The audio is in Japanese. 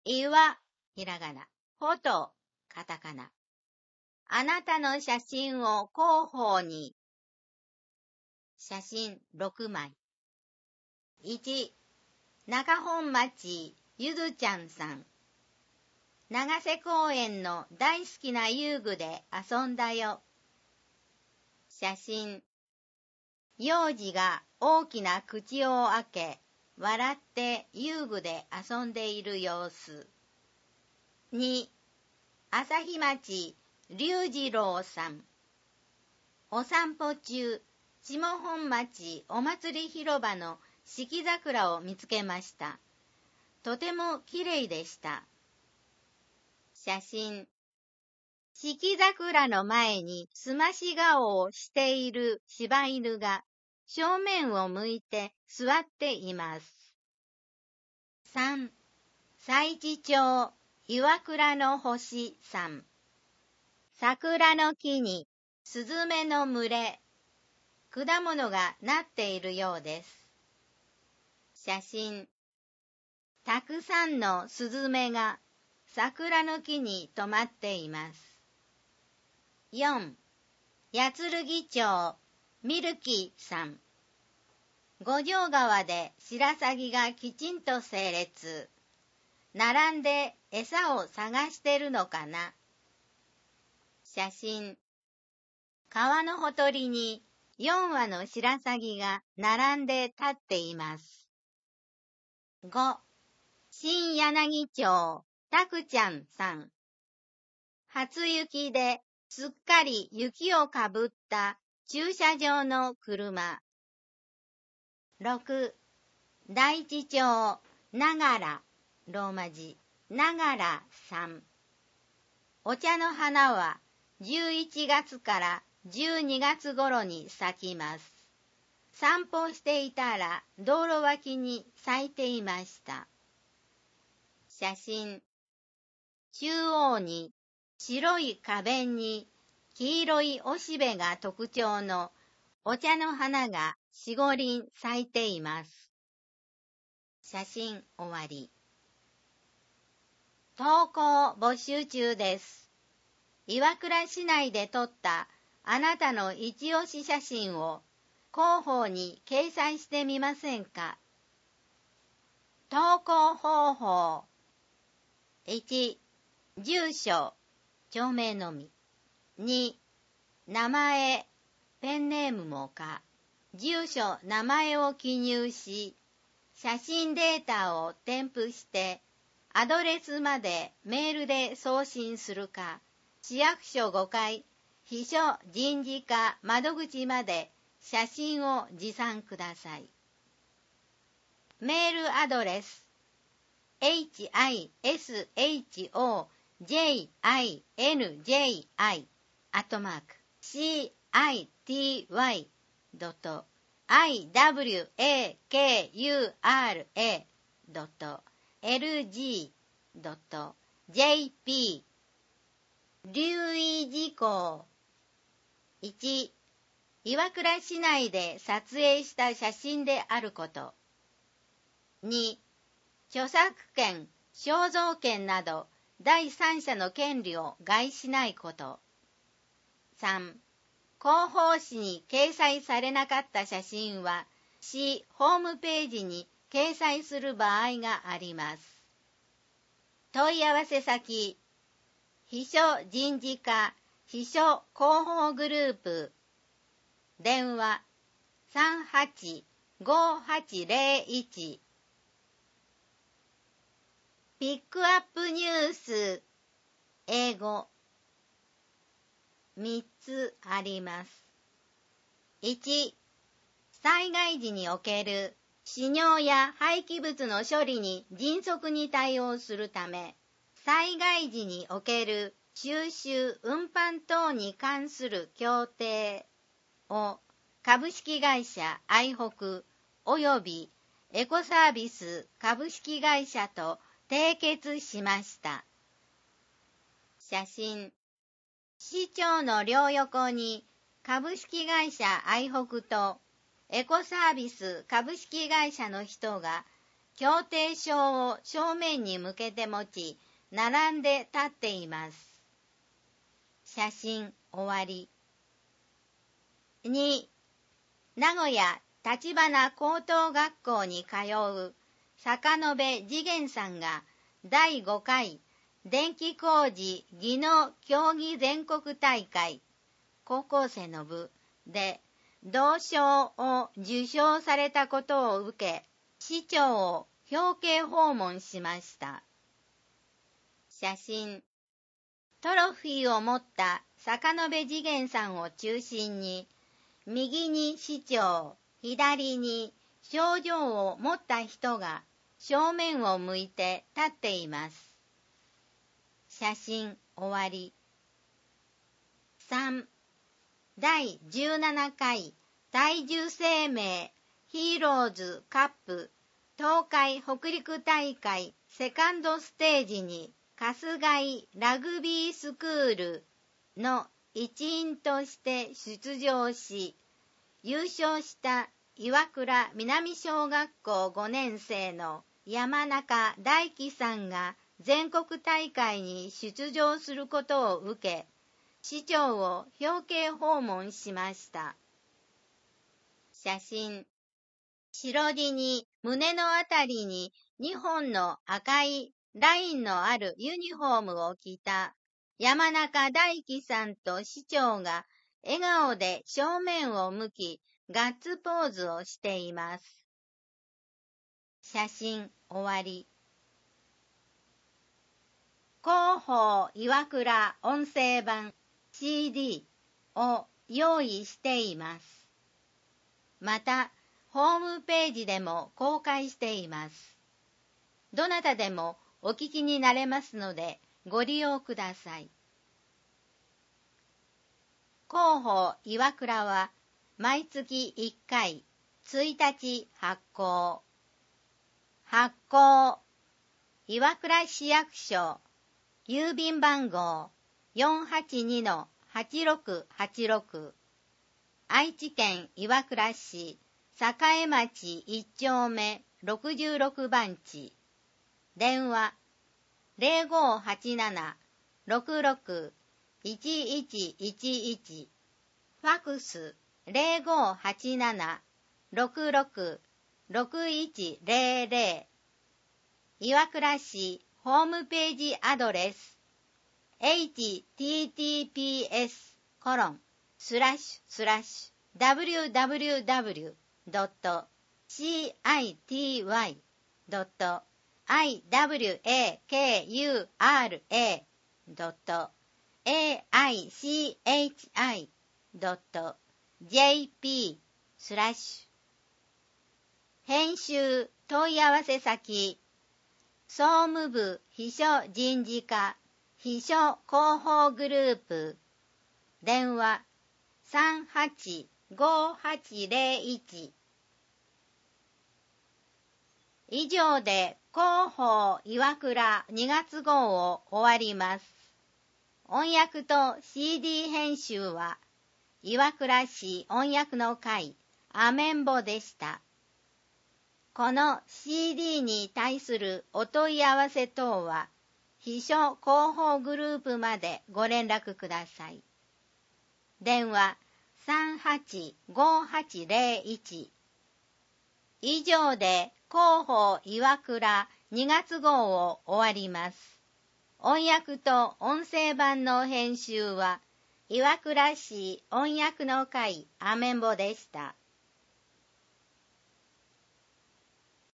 いはひらがな、フォトカタカナ。あなたの写真を広報に。写真6枚。1、中本町ゆずちゃんさん。長瀬公園の大好きな遊具で遊んだよ。写真。幼児が大きな口を開け、笑って遊具で遊んでいる様子。2、朝日町龍次郎さん。お散歩中、下本町お祭り広場の四季桜を見つけました。とてもきれいでした。写真。四季桜の前にすまし顔をしている柴犬が正面を向いて座っています。3、佐一町岩倉の星さん。桜の木にスズメの群れ。果物がなっているようです。写真。たくさんのスズメが桜の木に止まっています。4、八剣町ミルキーさん。五条川で白鷺がきちんと整列。並んで餌を探してるのかな。写真。川のほとりに4羽の白鷺が並んで立っています。5、新柳町たくちゃんさん。初雪ですっかり雪をかぶった駐車場の車。6、大地町ながら、ローマ字、ながらさん。お茶の花は11月から12月頃に咲きます。散歩していたら道路脇に咲いていました。写真。中央に白い花弁に黄色いおしべが特徴のお茶の花が4、5輪咲いています。写真終わり。投稿募集中です。岩倉市内で撮ったあなたの一押し写真を広報に掲載してみませんか。投稿方法。1、住所、町名のみ。2、名前、ペンネームもか。住所、名前を記入し、写真データを添付して、アドレスまでメールで送信するか、市役所5階、秘書人事課窓口まで写真を持参ください。メールアドレス、city-ity-iwakura.iwakura.lg.jp 留意事項。1、岩倉市内で撮影した写真であること。2、著作権、肖像権など第三者の権利を害しないこと。3、広報誌に掲載されなかった写真は市ホームページに掲載する場合があります。問い合わせ先、秘書人事課秘書広報グループ。電話385801。ピックアップニュース、英語。3つあります。1、災害時における死尿や廃棄物の処理に迅速に対応するため、災害時における収集・運搬等に関する協定を株式会社愛北およびエコサービス株式会社と締結しました。写真。市長の両横に株式会社愛北とエコサービス株式会社の人が協定書を正面に向けて持ち、並んで立っています。写真終わり。2、名古屋立花高等学校に通う坂野辺次元さんが第5回電気工事技能競技全国大会高校生の部で銅賞を受賞されたことを受け、市長を表敬訪問しました。写真。トロフィーを持った坂野辺次元さんを中心に、右に市長、左に賞状を持った人が正面を向いて立っています。写真終わり。3、第17回体重生命ヒーローズカップ東海北陸大会セカンドステージに春日井ラグビースクールの一員として出場し、優勝した岩倉南小学校5年生の山中大輝さんが全国大会に出場することを受け、市長を表敬訪問しました。写真。白地に胸のあたりに2本の赤いラインのあるユニフォームを着た山中大輝さんと市長が笑顔で正面を向きガッツポーズをしています。写真終わり。広報岩倉音声版 CD を用意しています。また、ホームページでも公開しています。どなたでもお聞きになれますのでご利用ください。広報岩倉は毎月1回1日発行。発行。岩倉市役所郵便番号 482-8686 愛知県岩倉市栄町1丁目66番地。電話 0587-66-1111 ファクス 0587-66-6100 岩倉市ホームページアドレス https://www.citywa.aichi.jp/ 編集問い合わせ先総務部秘書人事課秘書広報グループ電話 385801 以上で広報岩倉2月号を終わります。音訳と CD 編集は岩倉市音訳の会アメンボでした。この CD に対するお問い合わせ等は秘書広報グループまでご連絡ください。電話 385801 以上で広報岩倉2月号を終わります。音訳と音声版の編集は岩倉市音訳の会アメンボでした。